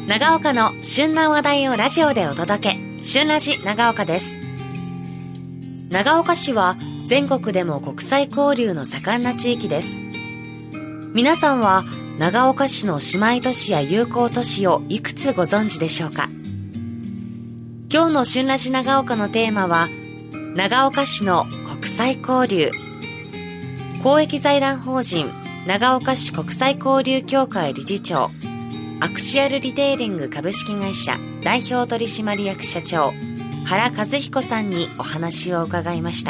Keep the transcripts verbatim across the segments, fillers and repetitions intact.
長岡の旬な話題をラジオでお届け、旬ラジ長岡です。長岡市は全国でも国際交流の盛んな地域です。皆さんは長岡市の姉妹都市や友好都市をいくつご存知でしょうか。今日の旬ラジ長岡のテーマは、長岡市の国際交流。公益財団法人長岡市国際交流協会理事長、アクシアルリテイリング株式会社代表取締役社長、原和彦さんにお話を伺いました。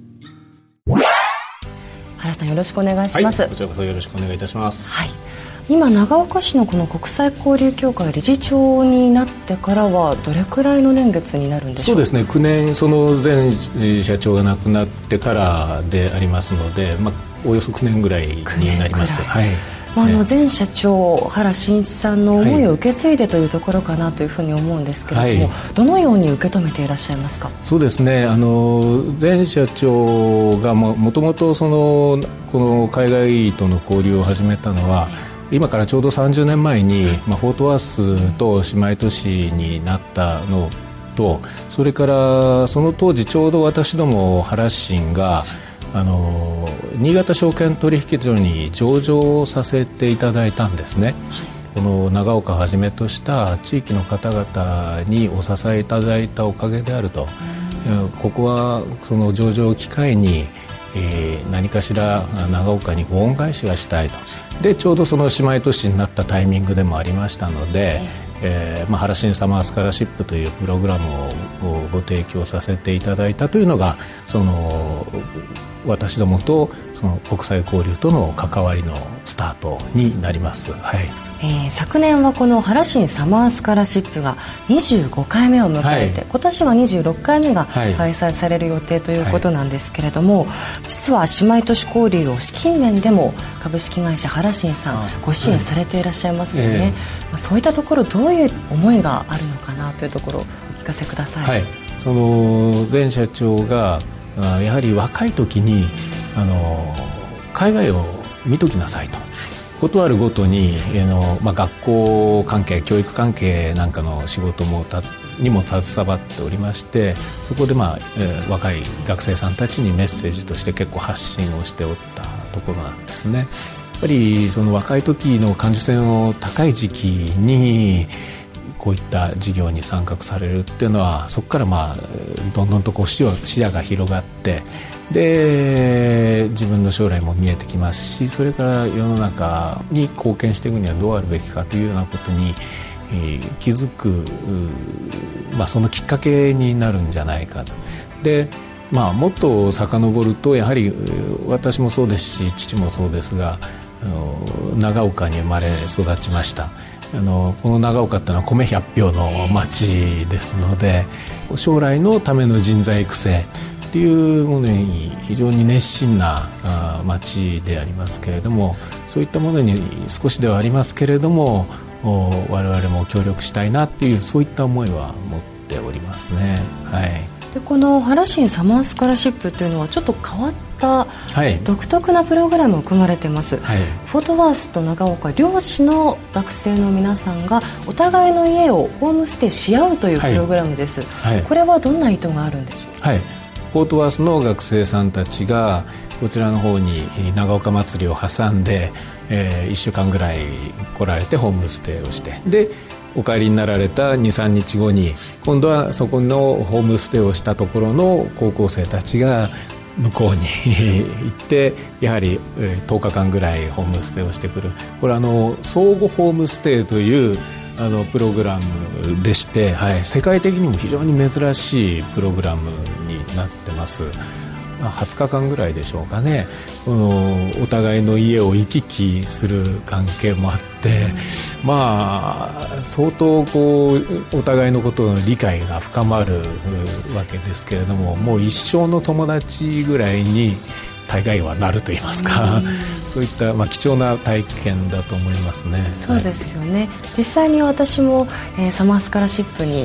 原さん、よろしくお願いします。 はい、こちらこそよろしくお願いいたします。 はい、今長岡市のこの国際交流協会理事長になってからはどれくらいの年月になるんでしょうか。 そうですね、きゅうねん、その前社長が亡くなってからでありますので、まあ、およそきゅうねんぐらいになります。はい、 まあ、あの前社長原真一さんの思いを受け継いでというところかなというふうに思うんですけれども、はい、どのように受け止めていらっしゃいますか。 そうですね、あの前社長が も, もともとそのこの海外との交流を始めたのは、今からちょうどさんじゅうねんまえに、まあ、フォートワースと姉妹都市になったのと、それからその当時ちょうど私ども原新があの新潟証券取引所に上場させていただいたんですね。この長岡をはじめとした地域の方々にお支えいただいたおかげであると、ここはその上場を機会に、えー、何かしら長岡にご恩返しがしたいと。でちょうどその姉妹都市になったタイミングでもありましたので、えーまあ、原新サマースカラシップというプログラムをご提供させていただいたというのが、その私どもとその国際交流との関わりのスタートになります。はい、 えー、昨年はこの原新サマースカラシップがにじゅうごかいめを迎えて、はい、今年はにじゅうろっかいめが開催される予定ということなんですけれども、はい、実は姉妹都市交流を資金面でも株式会社原新さんご支援されていらっしゃいますよね。はい、えーまあ、そういったところどういう思いがあるのかなというところをお聞かせください。 はい、その前社長がやはり若い時にあの海外を見ときなさいと、ことあるごとにあの、まあ、学校関係教育関係なんかの仕事もたずにも携わっておりまして、そこで、まあえー、若い学生さんたちにメッセージとして結構発信をしておったところなんですね。やっぱりその若い時の感受性の高い時期にこういった事業に参画されるっていうのは、そこからまあどんどんとこう視野が広がって、で自分の将来も見えてきますし、それから世の中に貢献していくにはどうあるべきかというようなことに、えー、気づく、まあ、そのきっかけになるんじゃないかと。でまあ、もっと遡ると、やはり私もそうですし父もそうですが、あの長岡に生まれ育ちました。あのこの長岡ってのは米ひゃっぴょうの町ですので、将来のための人材育成っていうものに非常に熱心な町でありますけれども、そういったものに少しではありますけれども、我々も協力したいなっていう、そういった思いは持っておりますね。はい、 でこの原新サマースカラシップというのはちょっと変わった独特なプログラムを組まれてます。はい、フォートワースと長岡両市の学生の皆さんがお互いの家をホームステイし合うというプログラムです。はいはい、これはどんな意図があるんでしょうか。はい、 フォートワースの学生さんたちがこちらの方に長岡祭りを挟んで、えー、いっしゅうかんぐらい来られてホームステイをして、でお帰りになられた にさんにちごに今度はそこのホームステイをしたところの高校生たちが向こうに行ってやはりとおかかんぐらいホームステイをしてくる。これあの相互ホームステイというあのプログラムでして、はい、世界的にも非常に珍しいプログラムになってます。はつかかんぐらいでしょうかね。このお互いの家を行き来する関係もあって、まあ相当こうお互いのことの理解が深まるわけですけれども、もう一生の友達ぐらいに大概はなると言いますか、そういった、まあ、貴重な体験だと思いますね。 そうですよね。はい、実際に私も、えー、サマースカラシップに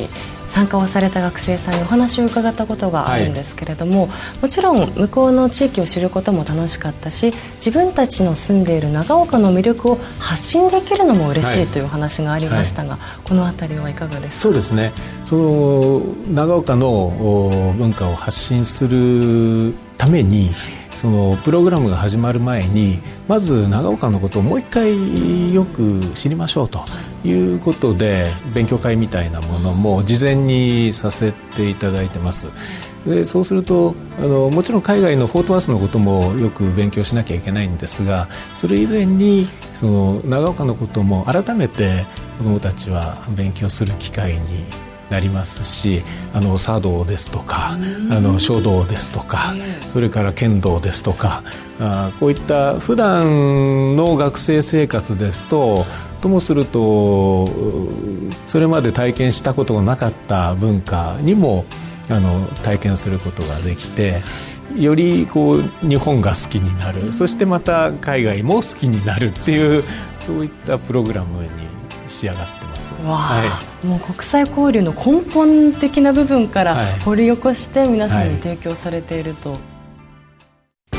参加をされた学生さんにお話を伺ったことがあるんですけれども、はい、もちろん向こうの地域を知ることも楽しかったし、自分たちの住んでいる長岡の魅力を発信できるのも嬉しいというお話がありましたが、はいはい、このあたりはいかがですか？ そうですね、その長岡の文化を発信するために、そのプログラムが始まる前にまず長岡のことをもう一回よく知りましょうということで、勉強会みたいなものも事前にさせていただいてます。でそうするとあのもちろん海外のフォートワースのこともよく勉強しなきゃいけないんですが、それ以前にその長岡のことも改めて子どもたちは勉強する機会になりますし、あの茶道ですとか、あの書道ですとか、それから剣道ですとか、あこういった普段の学生生活ですと、ともするとそれまで体験したことがなかった文化にもあの体験することができて、よりこう日本が好きになる、そしてまた海外も好きになるっていう、そういったプログラムに仕上がってます。 わあ、はい、もう国際交流の根本的な部分から掘り起こして皆さんに提供されていると、はいはい、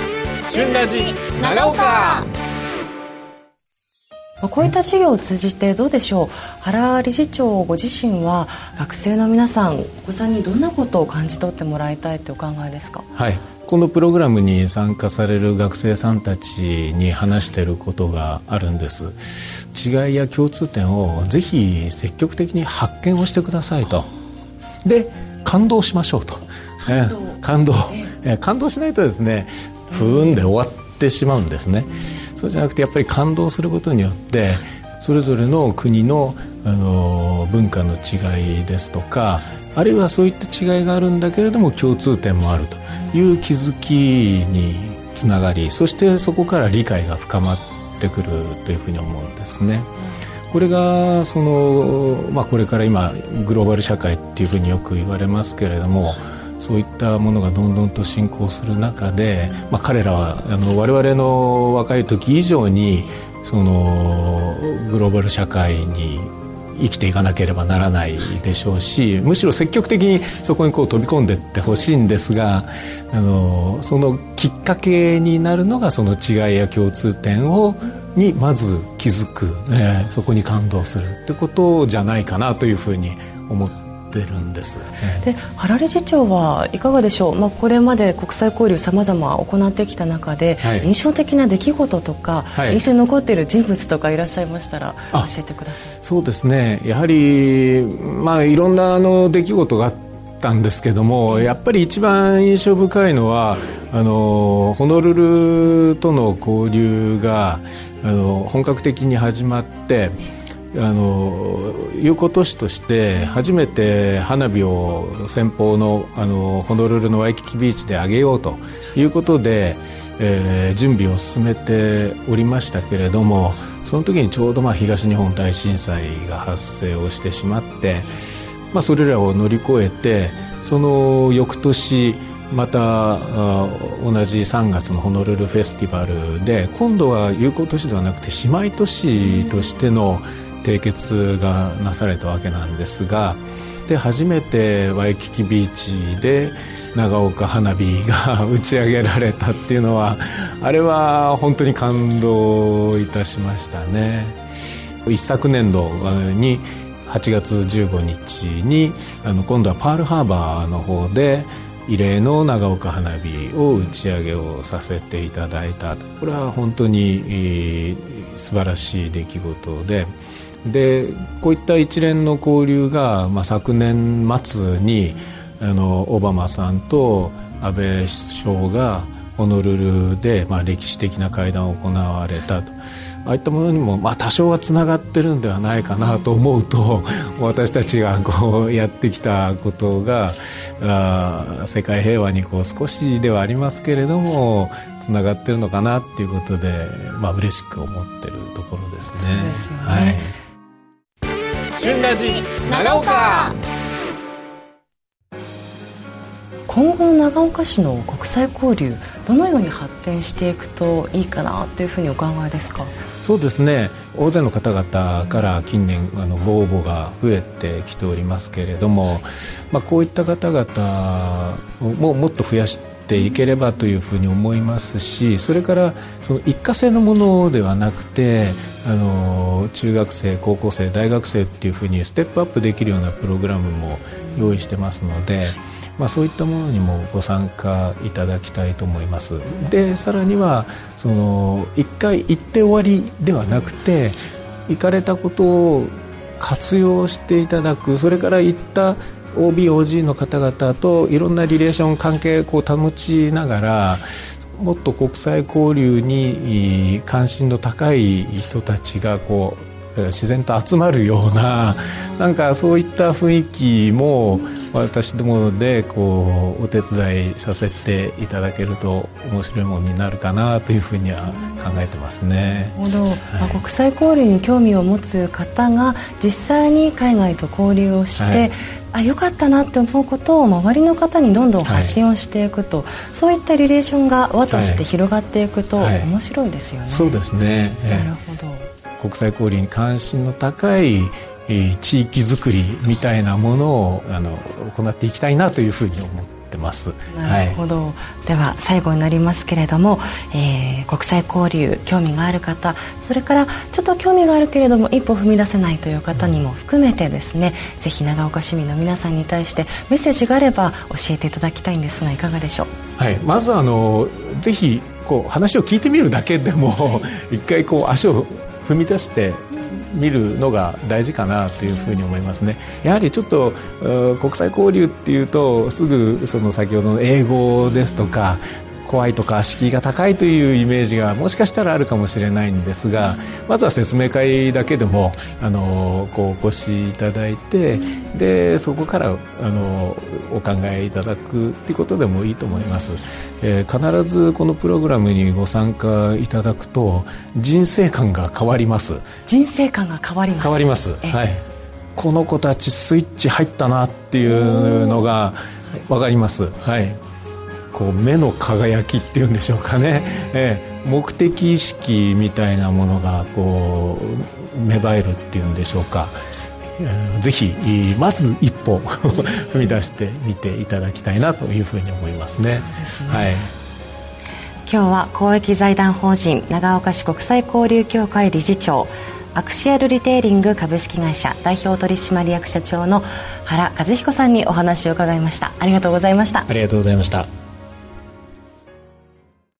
旬ラジ長岡。 こういった授業を通じてどうでしょう、原理事長ご自身は学生の皆さん、お子さんにどんなことを感じ取ってもらいたいというお考えですか？ はい、このプログラムに参加される学生さんたちに話していることがあるんです。違いや共通点をぜひ積極的に発見をしてくださいと。で感動しましょうと。感動、えー、感動、えー、感動しないとですね、ふーんで終わってしまうんですね。そうじゃなくてやっぱり感動することによってそれぞれの国の、あの文化の違いですとか、あるいはそういった違いがあるんだけれども共通点もあるという気づきにつながり、そしてそこから理解が深まってくるというふうに思うんですね。これがその、まあ、これから今グローバル社会っていうふうによく言われますけれども、そういったものがどんどんと進行する中で、まあ、彼らはあの我々の若い時以上にそのグローバル社会に生きていかなければならないでしょうし、むしろ積極的にそこにこう飛び込んでいってほしいんですが、あのそのきっかけになるのがその違いや共通点をにまず気づく、えー、そこに感動するってことじゃないかなというふうに思ってるんです。 で原理事長はいかがでしょう、まあ、これまで国際交流さまざま行ってきた中で、はい、印象的な出来事とか、はい、印象に残っている人物とかいらっしゃいましたら教えてください。 そうですね、やはり、まあ、いろんなあの出来事があったんですけども、やっぱり一番印象深いのはあのホノルルとの交流があの本格的に始まって、あの友好都市として初めて花火を先方 の, あのホノルルのワイキキビーチで上げようということで、えー、準備を進めておりましたけれども、その時にちょうどまあ東日本大震災が発生をしてしまって、まあ、それらを乗り越えて、その翌年また同じさんがつのホノルルフェスティバルで、今度は友好都市ではなくて姉妹都市としての締結がなされたわけなんですが、で初めてワイキキビーチで長岡花火が打ち上げられたっていうのは、あれは本当に感動いたしましたね。一昨年度にはちがつじゅうごにちにあの今度はパールハーバーの方で異例の長岡花火を打ち上げをさせていただいた。これは本当に、えー、素晴らしい出来事で、でこういった一連の交流が、まあ、昨年末にあのオバマさんと安倍首相がホノルルで、まあ、歴史的な会談を行われたと、ああいったものにも、まあ、多少はつながってるんではないかなと思うと、私たちがこうやってきたことがあ世界平和にこう少しではありますけれどもつながってるのかなっていうことで、まあ、嬉しく思ってるところですね。 そうですよね、 はい、旬ラジ長岡。 今後の長岡市の国際交流、どのように発展していくといいかなというふうにお考えですか？ そうですね、大勢の方々から近年あのご応募が増えてきておりますけれども、まあ、こういった方々ももっと増やしていければというふうに思いますし、それからその一過性のものではなくて、あの中学生、高校生、大学生っていうふうにステップアップできるようなプログラムも用意してますので、まあ、そういったものにもご参加いただきたいと思います。でさらにはその一回行って終わりではなくて、行かれたことを活用していただく、それから行った オービーオージー の方々といろんなリレーション関係を保ちながら、もっと国際交流に関心の高い人たちがこう自然と集まるような、なんかそういった雰囲気も私どもでこうお手伝いさせていただけると面白いものになるかなというふうには考えてますね。 なるほど、 はい、 まあ、国際交流に興味を持つ方が実際に海外と交流をして、はい、あ、よかったなって思うことを周りの方にどんどん発信をしていくと、はい、そういったリレーションが輪として広がっていくと面白いですよね。はい、 そうですね、 なるほど。 国際交流に関心の高い地域づくりみたいなものをあの行っていきたいなというふうに思ってます。 なるほど、はい、では最後になりますけれども、えー、国際交流興味がある方、それからちょっと興味があるけれども一歩踏み出せないという方にも含めてですね、ぜひ長岡市民の皆さんに対してメッセージがあれば教えていただきたいんですが、いかがでしょう？ はい、まずあのぜひこう話を聞いてみるだけでも一回こう足を踏み出して見るのが大事かなというふうに思いますね。やはりちょっと国際交流っていうとすぐその先ほどの英語ですとか怖いとか敷居が高いというイメージがもしかしたらあるかもしれないんですが、まずは説明会だけでもあのこうお越しいただいて、でそこからあのお考えいただくということでもいいと思います。えー、必ずこのプログラムにご参加いただくと人生観が変わります。 人生観が変わります。 変わります。はい、この子たちスイッチ入ったなっていうのが分かります。はい、こう目の輝きっていうんでしょうかね、えー、目的意識みたいなものがこう芽生えるっていうんでしょうか、えー、ぜひまず一歩踏み出してみていただきたいなというふうに思いますね。 そうですね、 はい、 今日は公益財団法人長岡市国際交流協会理事長、アクシアルリテイリング株式会社代表取締役社長の原和彦さんにお話を伺いました。ありがとうございました。 ありがとうございました。